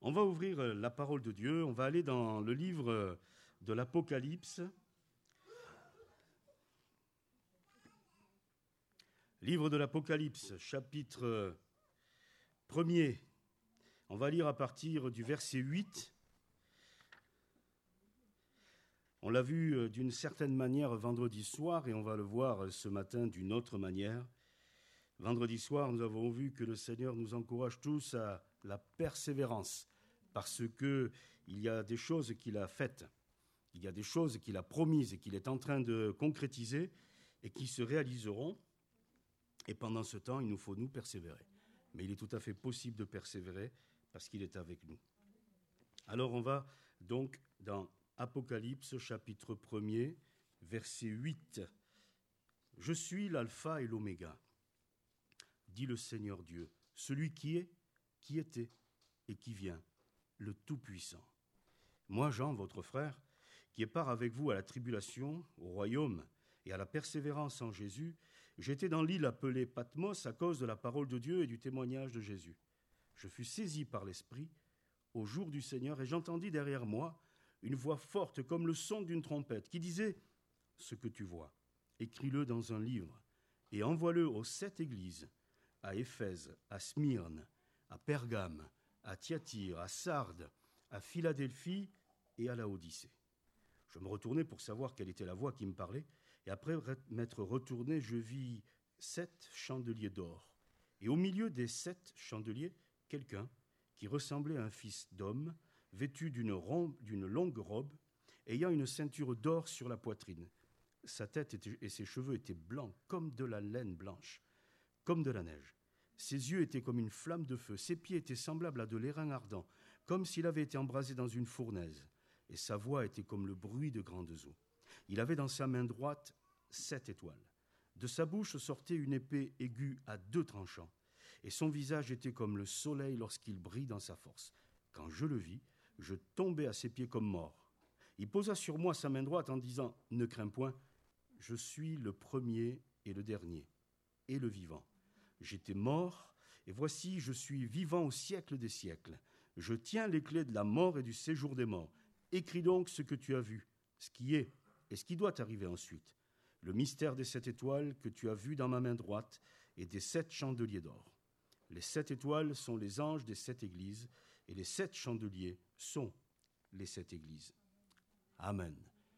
On va ouvrir la parole de Dieu, on va aller dans le livre de l'Apocalypse. Livre de l'Apocalypse, chapitre 1er. On va lire à partir du verset 8. On l'a vu d'une certaine manière vendredi soir et on va le voir ce matin d'une autre manière. Vendredi soir, nous avons vu que le Seigneur nous encourage tous à la persévérance parce qu'il y a des choses qu'il a faites, il y a des choses qu'il a promises et qu'il est en train de concrétiser et qui se réaliseront. Et pendant ce temps, il nous faut nous persévérer. Mais il est tout à fait possible de persévérer parce qu'il est avec nous. Alors on va donc dans Apocalypse chapitre 1er, verset 8. « Je suis l'alpha et l'oméga, dit le Seigneur Dieu, celui qui est, qui était et qui vient, le Tout-Puissant. Moi, Jean, votre frère, qui ai part avec vous à la tribulation, au royaume et à la persévérance en Jésus, j'étais dans l'île appelée Patmos à cause de la parole de Dieu et du témoignage de Jésus. Je fus saisi par l'Esprit au jour du Seigneur et j'entendis derrière moi une voix forte comme le son d'une trompette qui disait « Ce que tu vois, écris-le dans un livre et envoie-le aux 7 églises, à Éphèse, à Smyrne, à Pergame, à Thyatire, à Sardes, à Philadelphie et à Laodicée. » Je me retournai pour savoir quelle était la voix qui me parlait, et après m'être retourné, je vis 7 chandeliers d'or. Et au milieu des 7 chandeliers, quelqu'un qui ressemblait à un fils d'homme, vêtu d'une longue robe, ayant une ceinture d'or sur la poitrine. Sa tête et ses cheveux étaient blancs comme de la laine blanche, comme de la neige. Ses yeux étaient comme une flamme de feu, ses pieds étaient semblables à de l'airain ardent, comme s'il avait été embrasé dans une fournaise, et sa voix était comme le bruit de grandes eaux. Il avait dans sa main droite 7 étoiles. De sa bouche sortait une épée aiguë à 2 tranchants, et son visage était comme le soleil lorsqu'il brille dans sa force. Quand je le vis, je tombai à ses pieds comme mort. Il posa sur moi sa main droite en disant « Ne crains point, je suis le premier et le dernier, et le vivant. J'étais mort, et voici, je suis vivant au siècle des siècles. Je tiens les clés de la mort et du séjour des morts. Écris donc ce que tu as vu, ce qui est et ce qui doit arriver ensuite. Le mystère des 7 étoiles que tu as vu dans ma main droite et des 7 chandeliers d'or. Les 7 étoiles sont les anges des 7 églises, et les 7 chandeliers sont les 7 églises. » Amen.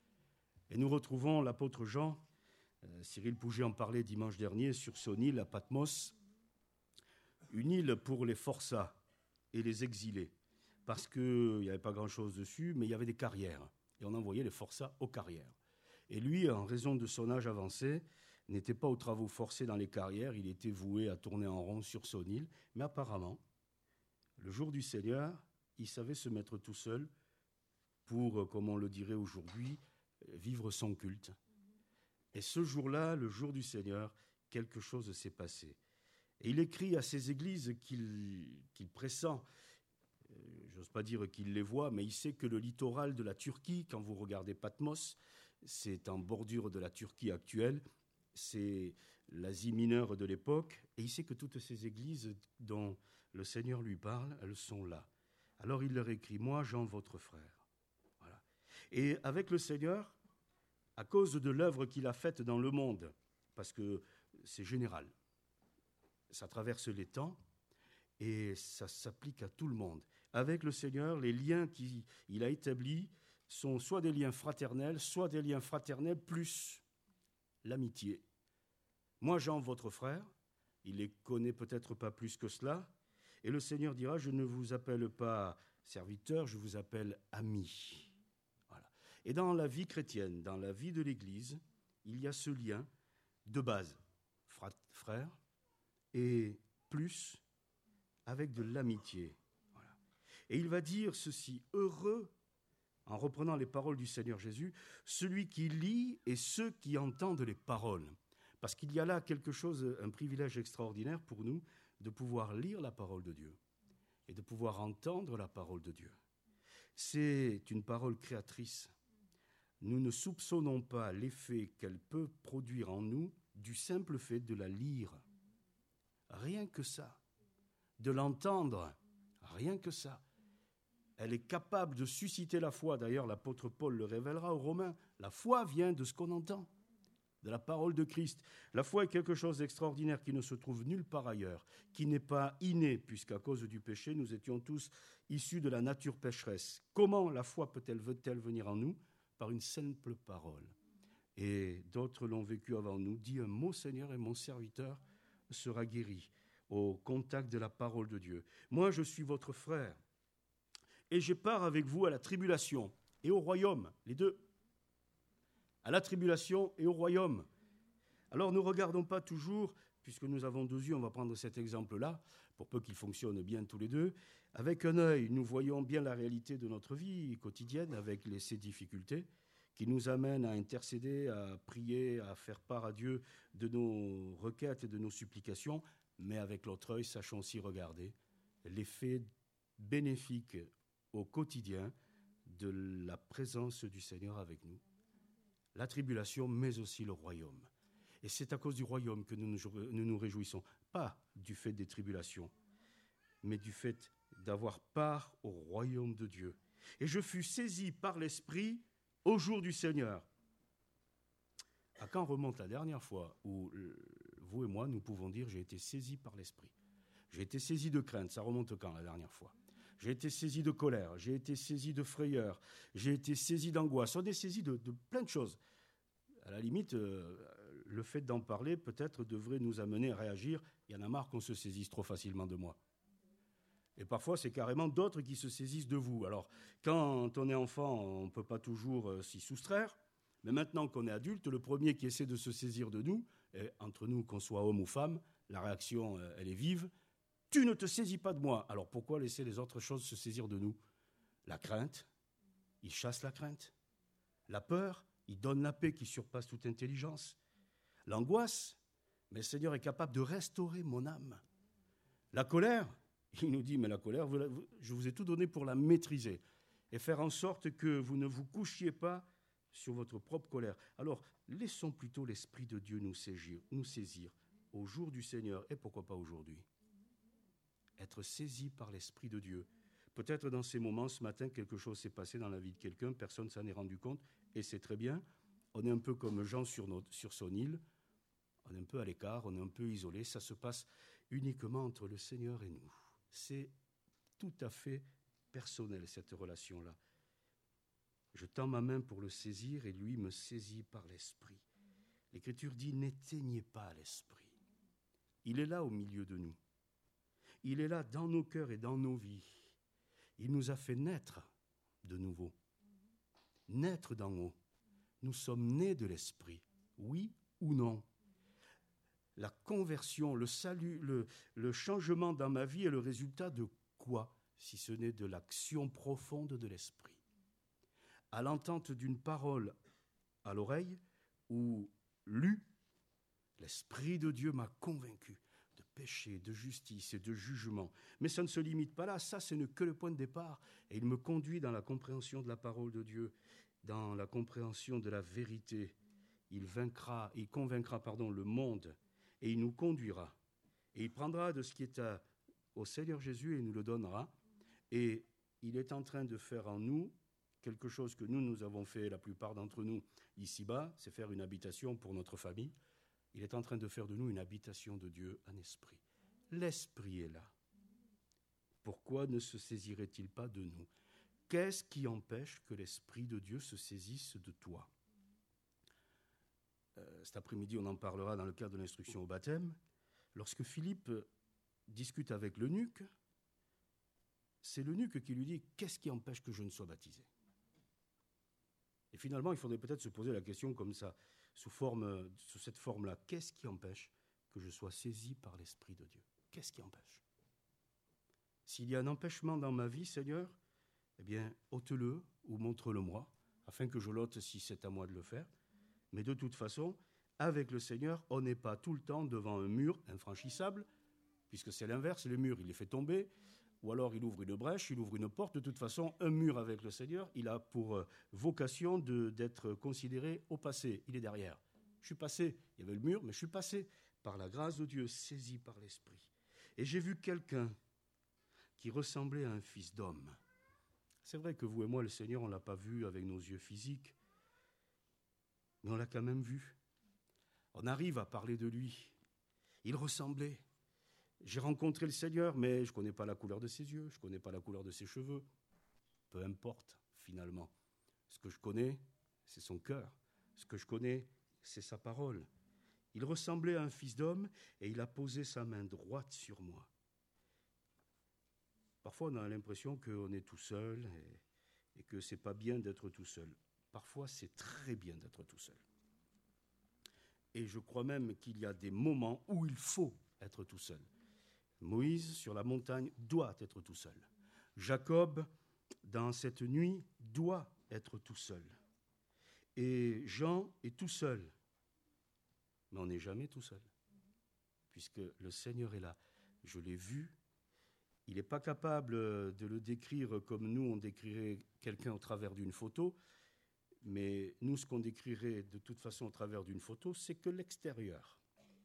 Et nous retrouvons l'apôtre Jean. Cyril Pouget en parlait dimanche dernier sur son île à Patmos, une île pour les forçats et les exilés, parce qu'il n'y avait pas grand-chose dessus, mais il y avait des carrières, et on envoyait les forçats aux carrières. Et lui, en raison de son âge avancé, n'était pas aux travaux forcés dans les carrières, il était voué à tourner en rond sur son île, mais apparemment, le jour du Seigneur, il savait se mettre tout seul pour, comme on le dirait aujourd'hui, vivre son culte. Et ce jour-là, le jour du Seigneur, quelque chose s'est passé. Et il écrit à ces églises qu'il pressent, j'ose pas dire qu'il les voit, mais il sait que le littoral de la Turquie, quand vous regardez Patmos, c'est en bordure de la Turquie actuelle, c'est l'Asie mineure de l'époque, et il sait que toutes ces églises dont le Seigneur lui parle, elles sont là. Alors il leur écrit « Moi, Jean, votre frère. » Voilà. Et avec le Seigneur, à cause de l'œuvre qu'il a faite dans le monde, parce que c'est général, ça traverse les temps et ça s'applique à tout le monde. Avec le Seigneur, les liens qu'il a établis sont soit des liens fraternels, soit des liens fraternels plus l'amitié. Moi, Jean, votre frère, il les connaît peut-être pas plus que cela, et le Seigneur dira, je ne vous appelle pas serviteur, je vous appelle ami. Voilà. Et dans la vie chrétienne, dans la vie de l'Église, il y a ce lien de base, frère, et plus avec de l'amitié. Voilà. Et il va dire ceci, heureux, en reprenant les paroles du Seigneur Jésus, celui qui lit et ceux qui entendent les paroles. Parce qu'il y a là quelque chose, un privilège extraordinaire pour nous, de pouvoir lire la parole de Dieu et de pouvoir entendre la parole de Dieu. C'est une parole créatrice. Nous ne soupçonnons pas l'effet qu'elle peut produire en nous du simple fait de la lire. Rien que ça. De l'entendre, rien que ça. Elle est capable de susciter la foi. D'ailleurs, l'apôtre Paul le révélera aux Romains. La foi vient de ce qu'on entend, de la parole de Christ. La foi est quelque chose d'extraordinaire qui ne se trouve nulle part ailleurs, qui n'est pas inné, puisqu'à cause du péché, nous étions tous issus de la nature pécheresse. Comment la foi veut-elle venir en nous? Par une simple parole. Et d'autres l'ont vécu avant nous. Dis un mot, Seigneur, et mon serviteur sera guéri au contact de la parole de Dieu. Moi, je suis votre frère, et je pars avec vous à la tribulation et au royaume, les deux. À la tribulation et au royaume. Alors ne regardons pas toujours, puisque nous avons deux yeux, on va prendre cet exemple-là, pour peu qu'ils fonctionnent bien tous les deux. Avec un œil, nous voyons bien la réalité de notre vie quotidienne, avec ses difficultés, qui nous amènent à intercéder, à prier, à faire part à Dieu de nos requêtes et de nos supplications, mais avec l'autre œil, sachons aussi regarder l'effet bénéfique au quotidien de la présence du Seigneur avec nous. La tribulation, mais aussi le royaume. Et c'est à cause du royaume que nous nous réjouissons, pas du fait des tribulations, mais du fait d'avoir part au royaume de Dieu. Et je fus saisi par l'Esprit au jour du Seigneur. À quand remonte la dernière fois où vous et moi, nous pouvons dire « j'ai été saisi par l'Esprit ». J'ai été saisi de crainte, ça remonte quand la dernière fois? J'ai été saisi de colère, j'ai été saisi de frayeur, j'ai été saisi d'angoisse. On est saisi de plein de choses. À la limite, le fait d'en parler peut-être devrait nous amener à réagir. Il y en a marre qu'on se saisisse trop facilement de moi. Et parfois, c'est carrément d'autres qui se saisissent de vous. Alors, quand on est enfant, on ne peut pas toujours s'y soustraire. Mais maintenant qu'on est adulte, le premier qui essaie de se saisir de nous, et entre nous, qu'on soit homme ou femme, la réaction, elle est vive. Tu ne te saisis pas de moi. Alors pourquoi laisser les autres choses se saisir de nous? La crainte, il chasse la crainte. La peur, il donne la paix qui surpasse toute intelligence. L'angoisse, mais le Seigneur est capable de restaurer mon âme. La colère, il nous dit, mais la colère, je vous ai tout donné pour la maîtriser et faire en sorte que vous ne vous couchiez pas sur votre propre colère. Alors, laissons plutôt l'Esprit de Dieu nous saisir au jour du Seigneur, et pourquoi pas aujourd'hui. Être saisi par l'Esprit de Dieu. Peut-être dans ces moments, ce matin, quelque chose s'est passé dans la vie de quelqu'un, personne ne s'en est rendu compte, et c'est très bien. On est un peu comme Jean sur son île, on est un peu à l'écart, on est un peu isolé, ça se passe uniquement entre le Seigneur et nous. C'est tout à fait personnel, cette relation-là. Je tends ma main pour le saisir, et lui me saisit par l'Esprit. L'Écriture dit, n'éteignez pas l'Esprit. Il est là au milieu de nous. Il est là dans nos cœurs et dans nos vies. Il nous a fait naître de nouveau, naître d'en haut. Nous sommes nés de l'Esprit, oui ou non. La conversion, le salut, le changement dans ma vie est le résultat de quoi, si ce n'est de l'action profonde de l'Esprit? À l'entente d'une parole à l'oreille ou lue, l'Esprit de Dieu m'a convaincu de péché, de justice et de jugement. Mais ça ne se limite pas là, ça ce n'est que le point de départ. Et il me conduit dans la compréhension de la parole de Dieu, dans la compréhension de la vérité. Il convaincra le monde, et il nous conduira. Et il prendra de ce qui est au Seigneur Jésus et il nous le donnera. Et il est en train de faire en nous quelque chose que nous avons fait, la plupart d'entre nous, ici-bas, c'est faire une habitation pour notre famille. Il est en train de faire de nous une habitation de Dieu en esprit. L'esprit est là. Pourquoi ne se saisirait-il pas de nous? Qu'est-ce qui empêche que l'Esprit de Dieu se saisisse de toi? Cet après-midi, on en parlera dans le cadre de l'instruction au baptême. Lorsque Philippe discute avec l'eunuque, c'est l'eunuque qui lui dit « Qu'est-ce qui empêche que je ne sois baptisé ?» Et finalement, il faudrait peut-être se poser la question comme ça, sous cette forme-là. Qu'est-ce qui empêche que je sois saisi par l'Esprit de Dieu? Qu'est-ce qui empêche? S'il y a un empêchement dans ma vie, Seigneur, eh bien, ôte-le ou montre-le-moi, afin que je l'ôte si c'est à moi de le faire. Mais de toute façon, avec le Seigneur, on n'est pas tout le temps devant un mur infranchissable, puisque c'est l'inverse, le mur, il les fait tomber, ou alors il ouvre une brèche, il ouvre une porte. De toute façon, un mur avec le Seigneur, il a pour vocation d'être considéré au passé. Il est derrière. Je suis passé, il y avait le mur, mais je suis passé par la grâce de Dieu, saisi par l'Esprit. Et j'ai vu quelqu'un qui ressemblait à un fils d'homme. C'est vrai que vous et moi, le Seigneur, on ne l'a pas vu avec nos yeux physiques, mais on l'a quand même vu. On arrive à parler de lui. Il ressemblait. J'ai rencontré le Seigneur, mais je ne connais pas la couleur de ses yeux, je ne connais pas la couleur de ses cheveux. Peu importe, finalement. Ce que je connais, c'est son cœur. Ce que je connais, c'est sa parole. Il ressemblait à un fils d'homme et il a posé sa main droite sur moi. Parfois, on a l'impression qu'on est tout seul et que ce n'est pas bien d'être tout seul. Parfois, c'est très bien d'être tout seul. Et je crois même qu'il y a des moments où il faut être tout seul. Moïse, sur la montagne, doit être tout seul. Jacob, dans cette nuit, doit être tout seul. Et Jean est tout seul. Mais on n'est jamais tout seul, puisque le Seigneur est là. Je l'ai vu. Il n'est pas capable de le décrire comme nous, on décrirait quelqu'un au travers d'une photo, mais nous, ce qu'on décrirait de toute façon au travers d'une photo, c'est que l'extérieur.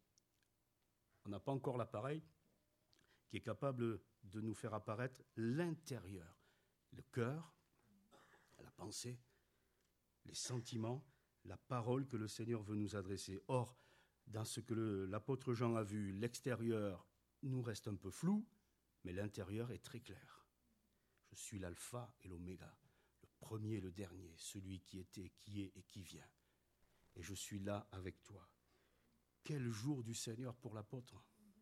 On n'a pas encore l'appareil qui est capable de nous faire apparaître l'intérieur, le cœur, la pensée, les sentiments, la parole que le Seigneur veut nous adresser. Or, dans ce que l'apôtre Jean a vu, l'extérieur nous reste un peu flou, mais l'intérieur est très clair. Je suis l'alpha et l'oméga, le premier et le dernier, celui qui était, qui est et qui vient. Et je suis là avec toi. Quel jour du Seigneur pour l'apôtre.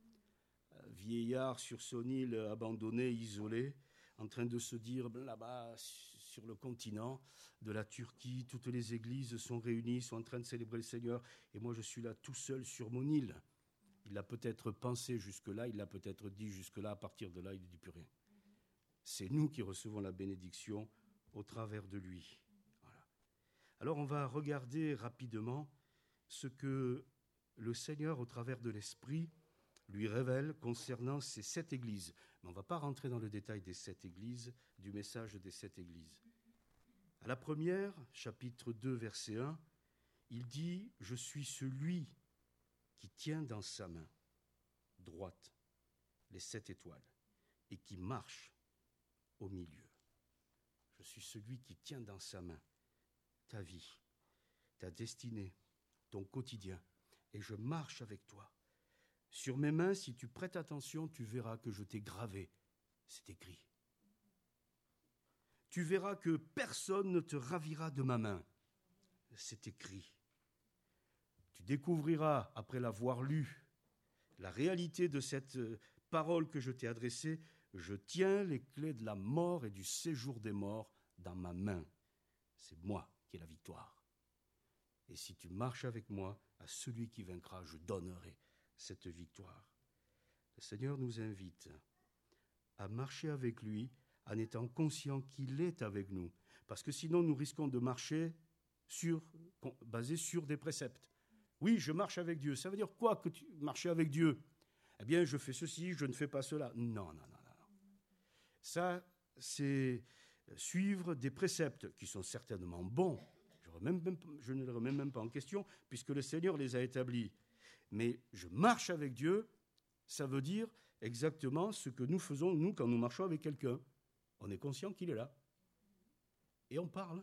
Vieillard sur son île, abandonné, isolé, en train de se dire, là-bas, sur le continent de la Turquie, toutes les églises sont réunies, sont en train de célébrer le Seigneur, et moi je suis là tout seul sur mon île. Il l'a peut-être pensé jusque-là, il l'a peut-être dit jusque-là, à partir de là, il ne dit plus rien. C'est nous qui recevons la bénédiction au travers de lui. Voilà. Alors on va regarder rapidement ce que le Seigneur, au travers de l'Esprit, lui révèle concernant ces 7 églises. Mais on ne va pas rentrer dans le détail des 7 églises, du message des 7 églises. À la première, chapitre 2, verset 1, il dit « Je suis celui qui tient dans sa main droite les 7 étoiles et qui marche au milieu. Je suis celui qui tient dans sa main ta vie, ta destinée, ton quotidien, et je marche avec toi. Sur mes mains, si tu prêtes attention, tu verras que je t'ai gravé. C'est écrit. Tu verras que personne ne te ravira de ma main. C'est écrit. Tu découvriras, après l'avoir lu, la réalité de cette parole que je t'ai adressée. Je tiens les clés de la mort et du séjour des morts dans ma main. C'est moi qui ai la victoire. Et si tu marches avec moi, à celui qui vaincra, je donnerai cette victoire. Le Seigneur nous invite à marcher avec lui en étant conscient qu'il est avec nous. Parce que sinon, nous risquons de marcher basé sur des préceptes. Oui, je marche avec Dieu. Ça veut dire quoi que tu marches avec Dieu? Eh bien, je fais ceci, je ne fais pas cela. Non. Ça, c'est suivre des préceptes qui sont certainement bons. Je ne les remets même pas en question, puisque le Seigneur les a établis. Mais je marche avec Dieu, ça veut dire exactement ce que nous faisons, nous, quand nous marchons avec quelqu'un. On est conscient qu'il est là. Et on parle.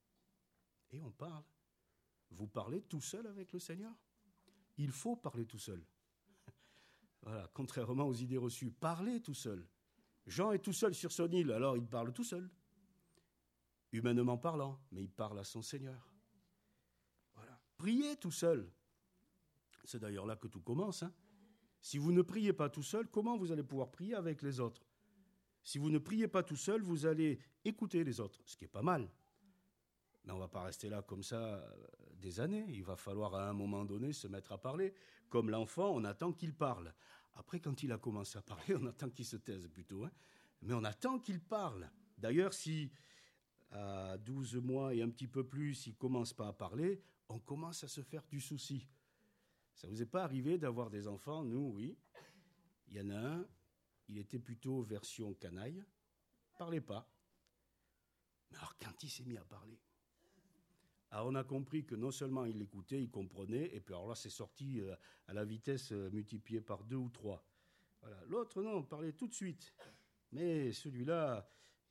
Vous parlez tout seul avec le Seigneur? Il faut parler tout seul. Voilà, contrairement aux idées reçues. Parlez tout seul. Jean est tout seul sur son île, alors il parle tout seul. Humainement parlant, mais il parle à son Seigneur. Voilà. Priez tout seul. C'est d'ailleurs là que tout commence. Si vous ne priez pas tout seul, comment vous allez pouvoir prier avec les autres? Si vous ne priez pas tout seul, vous allez écouter les autres, ce qui est pas mal. Mais on ne va pas rester là comme ça des années. Il va falloir à un moment donné se mettre à parler. Comme l'enfant, on attend qu'il parle. Après, quand il a commencé à parler, on attend qu'il se taise plutôt. Mais on attend qu'il parle. D'ailleurs, si à 12 mois et un petit peu plus, il ne commence pas à parler, on commence à se faire du souci. Ça ne vous est pas arrivé d'avoir des enfants? Nous, oui. Il y en a un, il était plutôt version canaille, ne parlait pas. Mais alors, quand il s'est mis à parler, alors on a compris que non seulement il écoutait, il comprenait, et puis alors là, c'est sorti à la vitesse multipliée par 2 ou 3. Voilà. L'autre, non, parlait tout de suite. Mais celui-là,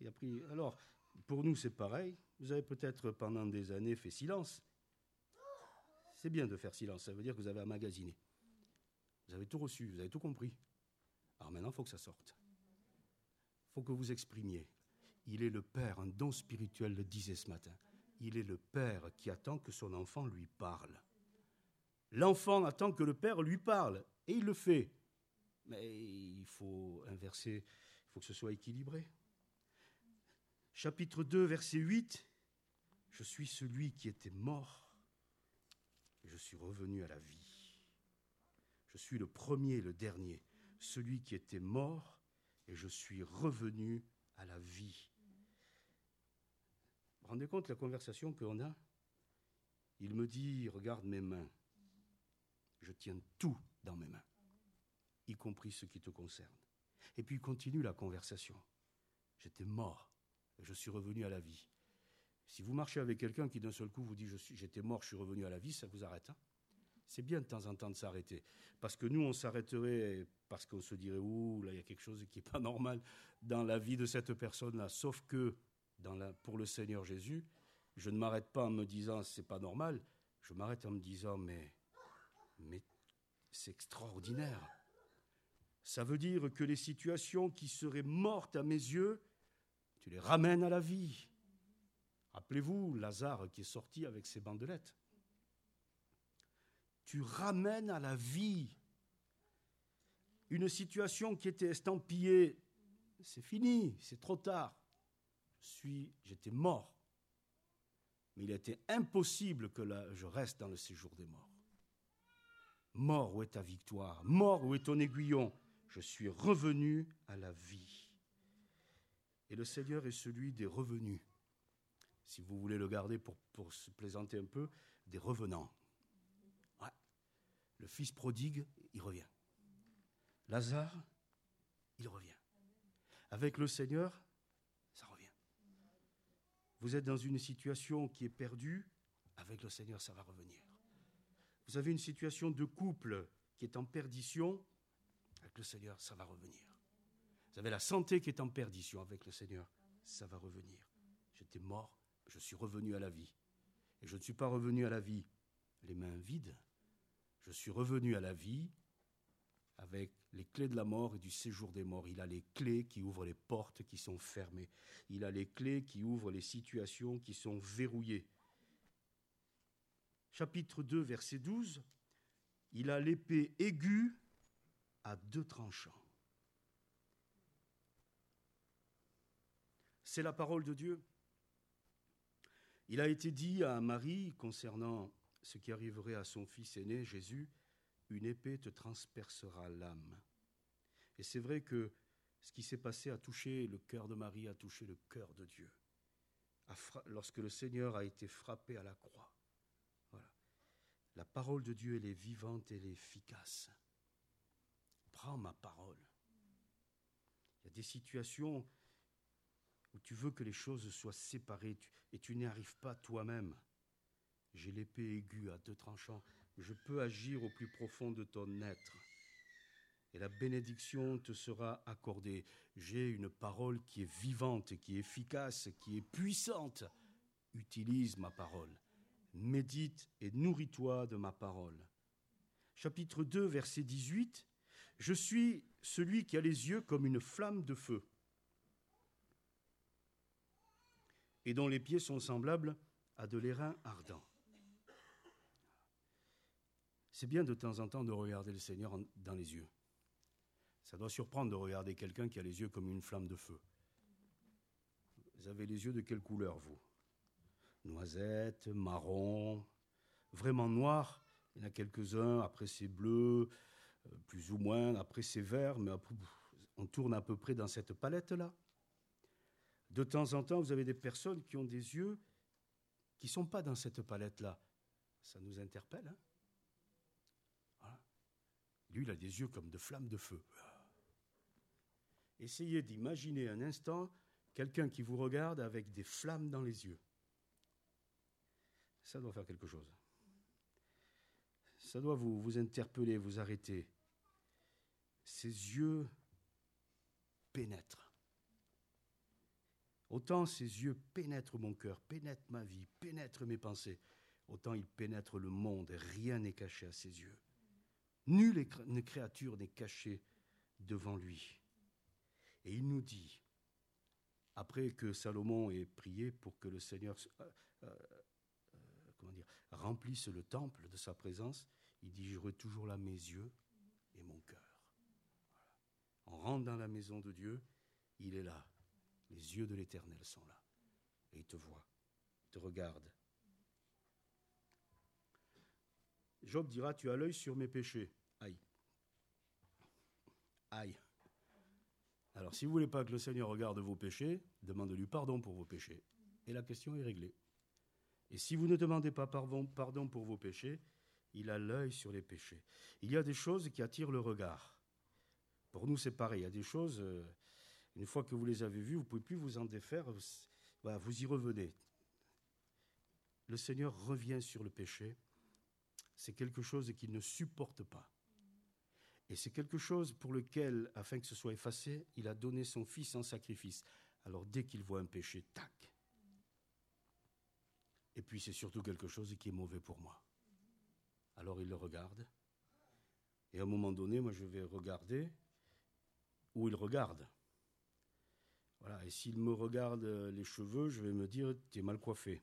Il a pris... Alors, pour nous, c'est pareil. Vous avez peut-être pendant des années fait silence. C'est bien de faire silence, ça veut dire que vous avez emmagasiné. Vous avez tout reçu, vous avez tout compris. Alors maintenant, il faut que ça sorte. Il faut que vous exprimiez. Il est le Père, un don spirituel le disait ce matin. Il est le Père qui attend que son enfant lui parle. L'enfant attend que le Père lui parle, et il le fait. Mais il faut inverser, il faut que ce soit équilibré. Chapitre 2, verset 8. Je suis celui qui était mort, et je suis revenu à la vie. Je suis le premier et le dernier, celui qui était mort, et je suis revenu à la vie. Vous vous rendez compte de la conversation qu'on a? Il me dit, regarde mes mains. Je tiens tout dans mes mains, y compris ce qui te concerne. Et puis il continue la conversation. J'étais mort, et je suis revenu à la vie. Si vous marchez avec quelqu'un qui d'un seul coup vous dit j'étais mort, je suis revenu à la vie, ça vous arrête. Hein? C'est bien de temps en temps de s'arrêter. Parce que nous, on s'arrêterait parce qu'on se dirait ouh, là, il y a quelque chose qui n'est pas normal dans la vie de cette personne-là. Sauf que pour le Seigneur Jésus, je ne m'arrête pas en me disant c'est pas normal, je m'arrête en me disant mais c'est extraordinaire. Ça veut dire que les situations qui seraient mortes à mes yeux, tu les ramènes à la vie. Rappelez-vous Lazare qui est sorti avec ses bandelettes. Tu ramènes à la vie une situation qui était estampillée. C'est fini, c'est trop tard. J'étais mort. Mais il était impossible que je reste dans le séjour des morts. Mort, où est ta victoire? Mort, où est ton aiguillon? Je suis revenu à la vie. Et le Seigneur est celui des revenus. Si vous voulez le garder pour se plaisanter un peu, des revenants. Ouais. Le fils prodigue, il revient. Lazare, il revient. Avec le Seigneur, ça revient. Vous êtes dans une situation qui est perdue, avec le Seigneur, ça va revenir. Vous avez une situation de couple qui est en perdition, avec le Seigneur, ça va revenir. Vous avez la santé qui est en perdition, avec le Seigneur, ça va revenir. J'étais mort, je suis revenu à la vie. Et je ne suis pas revenu à la vie les mains vides. Je suis revenu à la vie avec les clés de la mort et du séjour des morts. Il a les clés qui ouvrent les portes qui sont fermées. Il a les clés qui ouvrent les situations qui sont verrouillées. Chapitre 2, verset 12. Il a l'épée aiguë à 2 tranchants. C'est la parole de Dieu. Il a été dit à Marie, concernant ce qui arriverait à son fils aîné, Jésus, une épée te transpercera l'âme. Et c'est vrai que ce qui s'est passé a touché le cœur de Marie, a touché le cœur de Dieu. Lorsque le Seigneur a été frappé à la croix. Voilà. La parole de Dieu, elle est vivante, elle est efficace. Prends ma parole. Il y a des situations où tu veux que les choses soient séparées et tu n'y arrives pas toi-même. J'ai l'épée aiguë à 2 tranchants. Je peux agir au plus profond de ton être. Et la bénédiction te sera accordée. J'ai une parole qui est vivante, qui est efficace, qui est puissante. Utilise ma parole. Médite et nourris-toi de ma parole. Chapitre 2, verset 18. Je suis celui qui a les yeux comme une flamme de feu et dont les pieds sont semblables à de l'airain ardent. C'est bien de temps en temps de regarder le Seigneur dans les yeux. Ça doit surprendre de regarder quelqu'un qui a les yeux comme une flamme de feu. Vous avez les yeux de quelle couleur, vous? Noisette, marron, vraiment noir. Il y en a quelques-uns, après c'est bleu, plus ou moins, après c'est vert, mais après, on tourne à peu près dans cette palette-là. De temps en temps, vous avez des personnes qui ont des yeux qui ne sont pas dans cette palette-là. Ça nous interpelle, hein? Voilà. Lui, il a des yeux comme de flammes de feu. Essayez d'imaginer un instant quelqu'un qui vous regarde avec des flammes dans les yeux. Ça doit faire quelque chose. Ça doit vous interpeller, vous arrêter. Ses yeux pénètrent. Autant ses yeux pénètrent mon cœur, pénètrent ma vie, pénètrent mes pensées, autant il pénètre le monde, et rien n'est caché à ses yeux. Nulle créature n'est cachée devant lui. Et il nous dit, après que Salomon ait prié pour que le Seigneur remplisse le temple de sa présence, il dit, j'aurai toujours là mes yeux et mon cœur. Voilà. On rentre dans la maison de Dieu, il est là. Les yeux de l'Éternel sont là. Et il te voit, il te regarde. Job dira, tu as l'œil sur mes péchés. Aïe. Aïe. Alors, si vous ne voulez pas que le Seigneur regarde vos péchés, demandez-lui pardon pour vos péchés. Et la question est réglée. Et si vous ne demandez pas pardon pour vos péchés, il a l'œil sur les péchés. Il y a des choses qui attirent le regard. Pour nous, c'est pareil. Il y a des choses, une fois que vous les avez vues, vous ne pouvez plus vous en défaire. Voilà, vous y revenez. Le Seigneur revient sur le péché. C'est quelque chose qu'il ne supporte pas. Et c'est quelque chose pour lequel, afin que ce soit effacé, il a donné son Fils en sacrifice. Alors dès qu'il voit un péché, tac. Et puis c'est surtout quelque chose qui est mauvais pour moi. Alors il le regarde. Et à un moment donné, moi je vais regarder où il regarde. Voilà. Et s'il me regarde les cheveux, je vais me dire, t'es mal coiffé.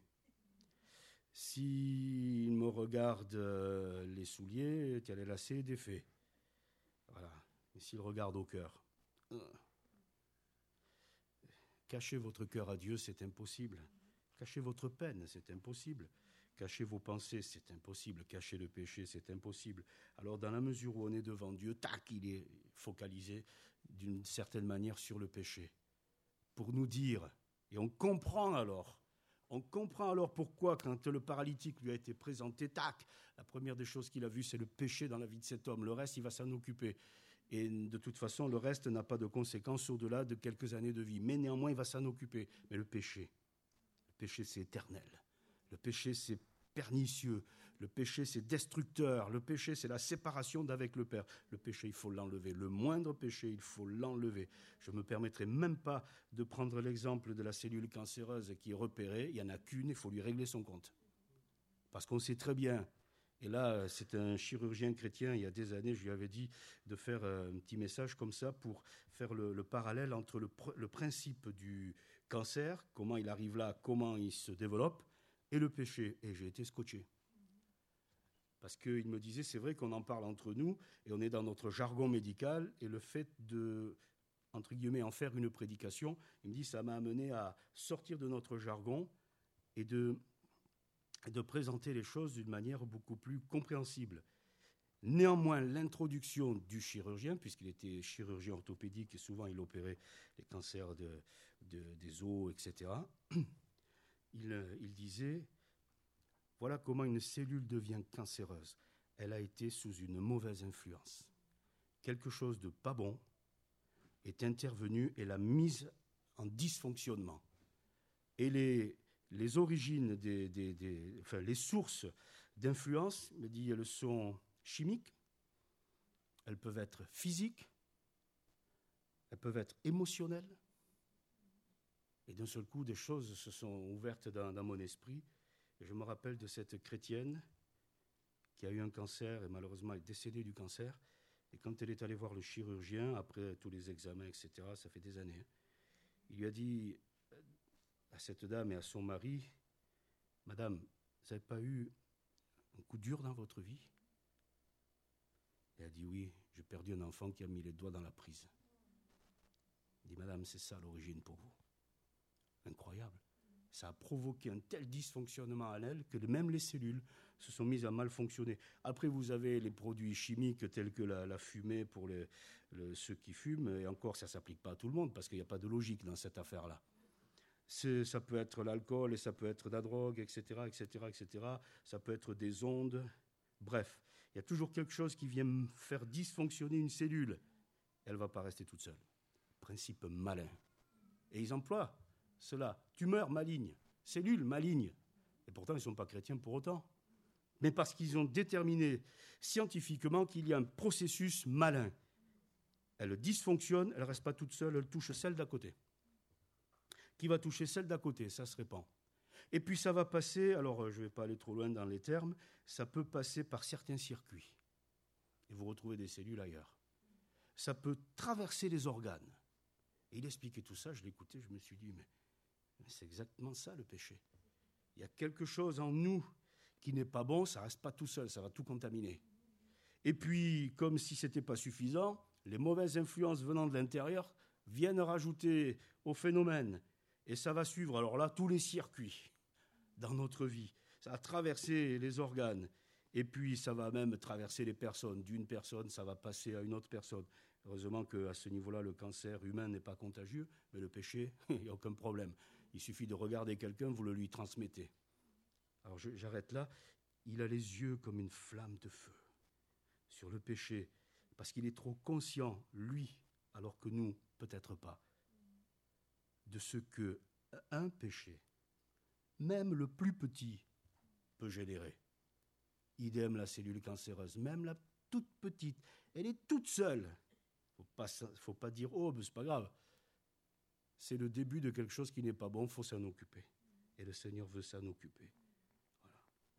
S'il me regarde les souliers, t'as les lacets défaits. Voilà. Et s'il regarde au cœur, cachez votre cœur à Dieu, c'est impossible. Cachez votre peine, c'est impossible. Cachez vos pensées, c'est impossible. Cachez le péché, c'est impossible. Alors, dans la mesure où on est devant Dieu, tac, il est focalisé d'une certaine manière sur le péché. Pour nous dire, et on comprend alors pourquoi, quand le paralytique lui a été présenté, tac, la première des choses qu'il a vues, c'est le péché dans la vie de cet homme. Le reste, il va s'en occuper. Et de toute façon, le reste n'a pas de conséquences au-delà de quelques années de vie. Mais néanmoins, il va s'en occuper. Mais le péché, c'est éternel. Le péché, c'est pernicieux. Le péché, c'est destructeur. Le péché, c'est la séparation d'avec le Père. Le péché, il faut l'enlever. Le moindre péché, il faut l'enlever. Je ne me permettrai même pas de prendre l'exemple de la cellule cancéreuse qui est repérée. Il n'y en a qu'une, il faut lui régler son compte. Parce qu'on sait très bien. Et là, c'est un chirurgien chrétien, il y a des années, je lui avais dit de faire un petit message comme ça pour faire le parallèle entre le principe du cancer, comment il arrive là, comment il se développe, et le péché. Et j'ai été scotché. Parce qu'il me disait, c'est vrai qu'on en parle entre nous, et on est dans notre jargon médical, et le fait de, entre guillemets, en faire une prédication, il me dit, ça m'a amené à sortir de notre jargon et de présenter les choses d'une manière beaucoup plus compréhensible. Néanmoins, l'introduction du chirurgien, puisqu'il était chirurgien orthopédique et souvent il opérait les cancers des os, etc., il disait, voilà comment une cellule devient cancéreuse. Elle a été sous une mauvaise influence. Quelque chose de pas bon est intervenu et l'a mise en dysfonctionnement. Et les origines, les sources d'influence, me dit, elles sont chimiques, elles peuvent être physiques, elles peuvent être émotionnelles. Et d'un seul coup, des choses se sont ouvertes dans mon esprit. Et je me rappelle de cette chrétienne qui a eu un cancer et malheureusement est décédée du cancer. Et quand elle est allée voir le chirurgien, après tous les examens, etc., ça fait des années, il lui a dit à cette dame et à son mari, « Madame, vous n'avez pas eu un coup dur dans votre vie ?» Elle a dit, « Oui, j'ai perdu un enfant qui a mis les doigts dans la prise. » Il dit, « Madame, c'est ça l'origine pour vous. » Incroyable. Ça a provoqué un tel dysfonctionnement à elle que même les cellules se sont mises à mal fonctionner. Après, vous avez les produits chimiques tels que la fumée pour ceux qui fument, et encore, ça ne s'applique pas à tout le monde parce qu'il n'y a pas de logique dans cette affaire-là. Ça peut être l'alcool et ça peut être la drogue, etc., etc., etc. Ça peut être des ondes. Bref, il y a toujours quelque chose qui vient faire dysfonctionner une cellule. Elle ne va pas rester toute seule. Principe malin. Et ils emploient cela. Tumeur maligne, cellule maligne. Et pourtant, ils ne sont pas chrétiens pour autant. Mais parce qu'ils ont déterminé scientifiquement qu'il y a un processus malin. Elle dysfonctionne, elle ne reste pas toute seule, elle touche celle d'à côté. qui va toucher celle d'à côté, ça se répand. Et puis ça va passer, alors je ne vais pas aller trop loin dans les termes, ça peut passer par certains circuits. Et vous retrouvez des cellules ailleurs. Ça peut traverser les organes. Et il expliquait tout ça, je l'écoutais, je me suis dit, mais c'est exactement ça le péché. Il y a quelque chose en nous qui n'est pas bon, ça ne reste pas tout seul, ça va tout contaminer. Et puis, comme si ce n'était pas suffisant, les mauvaises influences venant de l'intérieur viennent rajouter au phénomène. Et ça va suivre, alors là, tous les circuits dans notre vie. Ça va traverser les organes. Et puis, ça va même traverser les personnes. D'une personne, ça va passer à une autre personne. Heureusement qu'à ce niveau-là, le cancer humain n'est pas contagieux, mais le péché, il n'y a aucun problème. Il suffit de regarder quelqu'un, vous le lui transmettez. Alors, j'arrête là. Il a les yeux comme une flamme de feu sur le péché, parce qu'il est trop conscient, lui, alors que nous, peut-être pas, de ce qu'un péché, même le plus petit, peut générer. Idem la cellule cancéreuse, même la toute petite, elle est toute seule. Faut pas dire « oh, mais c'est pas grave ». C'est le début de quelque chose qui n'est pas bon, il faut s'en occuper. Et le Seigneur veut s'en occuper. Voilà.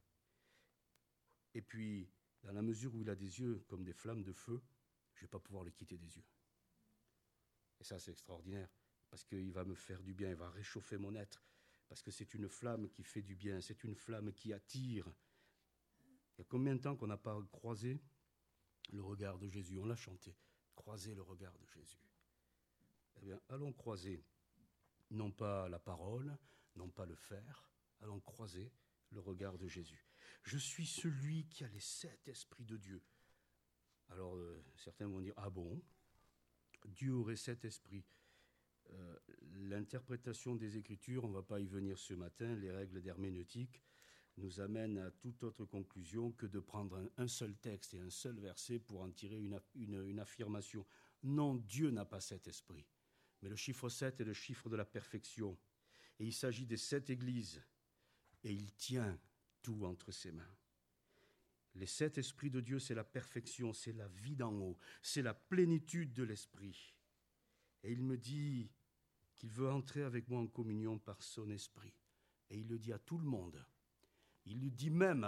Et puis, dans la mesure où il a des yeux comme des flammes de feu, je ne vais pas pouvoir le quitter des yeux. Et ça, c'est extraordinaire, parce qu'il va me faire du bien, il va réchauffer mon être, parce que c'est une flamme qui fait du bien, c'est une flamme qui attire. Il y a combien de temps qu'on n'a pas croisé le regard de Jésus? On l'a chanté, croiser le regard de Jésus. Eh bien, allons croiser, non pas la parole, non pas le faire, allons croiser le regard de Jésus. Je suis celui qui a les 7 esprits de Dieu. Alors, certains vont dire, ah bon, Dieu aurait 7 esprits. L'interprétation des Écritures, on ne va pas y venir ce matin, les règles d'herméneutique nous amènent à toute autre conclusion que de prendre un seul texte et un seul verset pour en tirer une affirmation. Non, Dieu n'a pas 7 esprits, mais le chiffre 7 est le chiffre de la perfection. Et il s'agit des 7 églises, et il tient tout entre ses mains. Les 7 esprits de Dieu, c'est la perfection, c'est la vie d'en haut, c'est la plénitude de l'esprit. Et il me dit qu'il veut entrer avec moi en communion par son esprit. Et il le dit à tout le monde. Il le dit même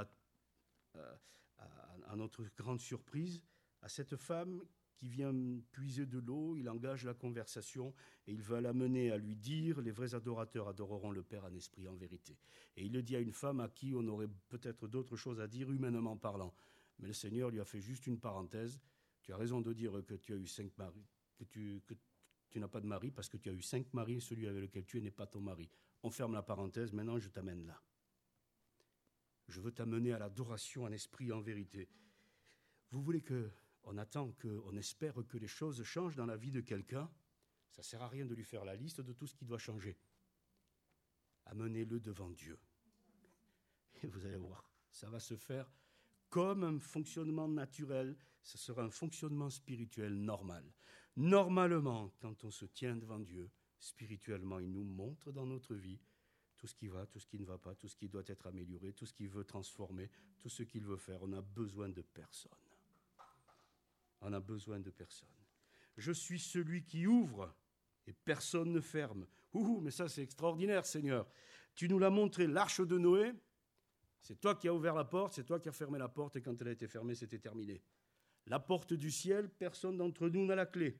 à notre grande surprise, à cette femme qui vient puiser de l'eau, il engage la conversation et il va l'amener à lui dire « Les vrais adorateurs adoreront le Père en esprit, en vérité ». Et il le dit à une femme à qui on aurait peut-être d'autres choses à dire, humainement parlant. Mais le Seigneur lui a fait juste une parenthèse. Tu as raison de dire que tu as eu 5 maris, que tu n'as pas de mari parce que tu as eu 5 maris et celui avec lequel tu es n'est pas ton mari. On ferme la parenthèse, maintenant je t'amène là. Je veux t'amener à l'adoration en esprit, en vérité. Vous voulez qu'on attend, qu'on espère que les choses changent dans la vie de quelqu'un? Ça ne sert à rien de lui faire la liste de tout ce qui doit changer. Amenez-le devant Dieu. Et vous allez voir, ça va se faire comme un fonctionnement naturel, ce sera un fonctionnement spirituel normal. Normalement, quand on se tient devant Dieu, spirituellement, il nous montre dans notre vie tout ce qui va, tout ce qui ne va pas, tout ce qui doit être amélioré, tout ce qu'il veut transformer, tout ce qu'il veut faire. On a besoin de personne. On a besoin de personne. Je suis celui qui ouvre et personne ne ferme. Mais ça c'est extraordinaire, Seigneur. Tu nous l'as montré, l'arche de Noé, c'est toi qui as ouvert la porte, c'est toi qui as fermé la porte et quand elle a été fermée, c'était terminé. La porte du ciel, personne d'entre nous n'a la clé.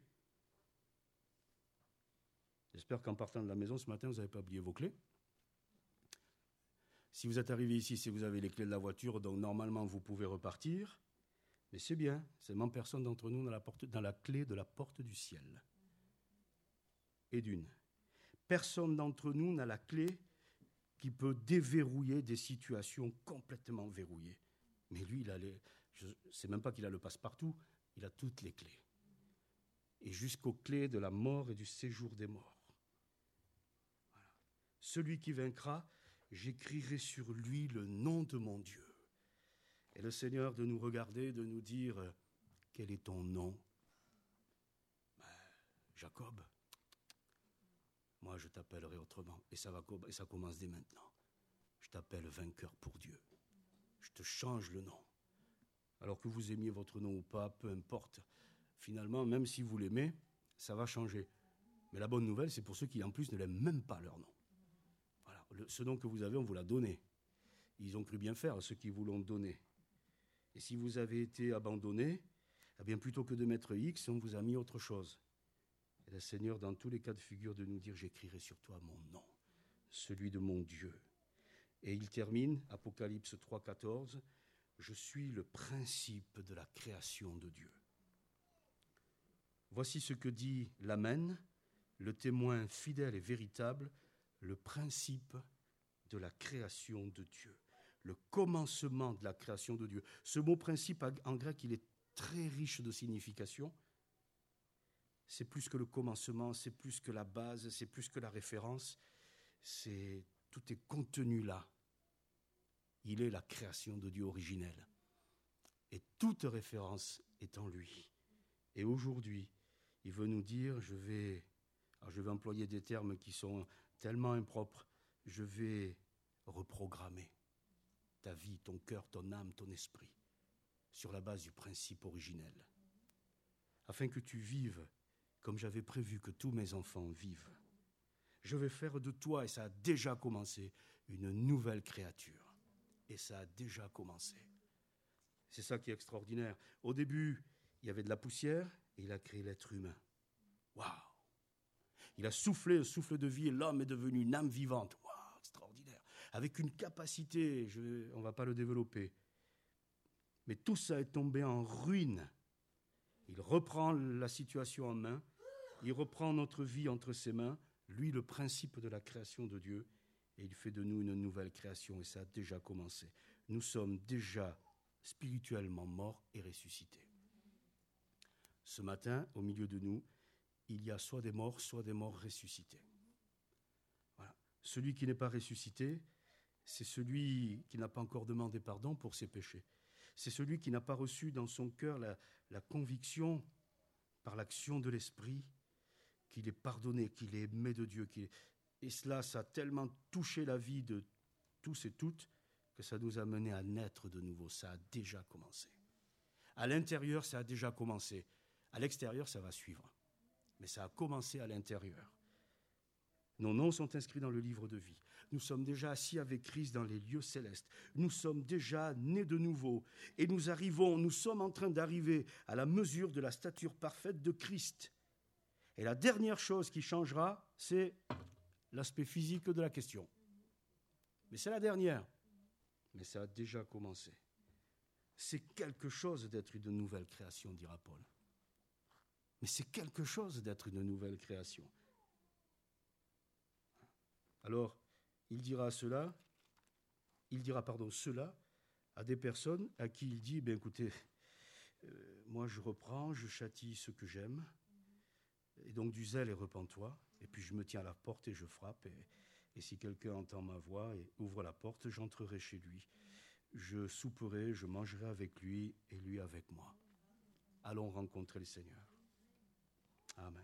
J'espère qu'en partant de la maison ce matin, vous n'avez pas oublié vos clés. Si vous êtes arrivé ici, c'est que vous avez les clés de la voiture, donc normalement vous pouvez repartir. Mais c'est bien, seulement personne d'entre nous n'a la clé de la porte du ciel. Et d'une. Personne d'entre nous n'a la clé qui peut déverrouiller des situations complètement verrouillées. Mais lui, je ne sais même pas qu'il a le passe-partout, il a toutes les clés. Et jusqu'aux clés de la mort et du séjour des morts. Voilà. Celui qui vaincra, j'écrirai sur lui le nom de mon Dieu. Et le Seigneur de nous regarder, de nous dire, quel est ton nom? Jacob. Moi, je t'appellerai autrement. Et ça commence dès maintenant. Je t'appelle vainqueur pour Dieu. Je te change le nom. Alors que vous aimiez votre nom ou pas, peu importe. Finalement, même si vous l'aimez, ça va changer. Mais la bonne nouvelle, c'est pour ceux qui, en plus, ne l'aiment même pas leur nom. Voilà. Ce nom que vous avez, on vous l'a donné. Ils ont cru bien faire, ceux qui vous l'ont donné. Et si vous avez été abandonné, eh bien, plutôt que de mettre X, on vous a mis autre chose. Et le Seigneur, dans tous les cas de figure, de nous dire, j'écrirai sur toi mon nom, celui de mon Dieu. Et il termine, Apocalypse 3,14, je suis le principe de la création de Dieu. Voici ce que dit l'Amen, le témoin fidèle et véritable, le principe de la création de Dieu, le commencement de la création de Dieu. Ce mot principe, en grec, il est très riche de signification. C'est plus que le commencement, c'est plus que la base, c'est plus que la référence. Tout est contenu là. Il est la création de Dieu originelle. Et toute référence est en lui. Et aujourd'hui, il veut nous dire, je vais employer des termes qui sont tellement impropres, je vais reprogrammer ta vie, ton cœur, ton âme, ton esprit, sur la base du principe originel, afin que tu vives comme j'avais prévu que tous mes enfants vivent. Je vais faire de toi, et ça a déjà commencé, une nouvelle créature. Et ça a déjà commencé. C'est ça qui est extraordinaire. Au début, il y avait de la poussière, et il a créé l'être humain. Waouh! Il a soufflé un souffle de vie, et l'homme est devenu une âme vivante. Waouh, extraordinaire. Avec une capacité, on ne va pas le développer. Mais tout ça est tombé en ruine. Il reprend la situation en main, il reprend notre vie entre ses mains, lui le principe de la création de Dieu, et il fait de nous une nouvelle création, et ça a déjà commencé. Nous sommes déjà spirituellement morts et ressuscités. Ce matin, au milieu de nous, il y a soit des morts ressuscités. Voilà. Celui qui n'est pas ressuscité, c'est celui qui n'a pas encore demandé pardon pour ses péchés. C'est celui qui n'a pas reçu dans son cœur la conviction, par l'action de l'Esprit, qu'il est pardonné, qu'il est aimé de Dieu. Et cela, ça a tellement touché la vie de tous et toutes que ça nous a menés à naître de nouveau. Ça a déjà commencé. À l'intérieur, ça a déjà commencé. À l'extérieur, ça va suivre. Mais ça a commencé à l'intérieur. Nos noms sont inscrits dans le livre de vie. Nous sommes déjà assis avec Christ dans les lieux célestes. Nous sommes déjà nés de nouveau. Et nous sommes en train d'arriver à la mesure de la stature parfaite de Christ. Et la dernière chose qui changera, c'est l'aspect physique de la question. Mais c'est la dernière. Mais ça a déjà commencé. C'est quelque chose d'être une nouvelle création, dira Paul. Mais c'est quelque chose d'être une nouvelle création. Alors, il dira cela à des personnes à qui il dit, écoutez, moi je reprends, je châtie ceux que j'aime, et donc du zèle et repens-toi, et puis je me tiens à la porte et je frappe, et si quelqu'un entend ma voix et ouvre la porte, j'entrerai chez lui. Je souperai, je mangerai avec lui et lui avec moi. Allons rencontrer le Seigneur. Amen.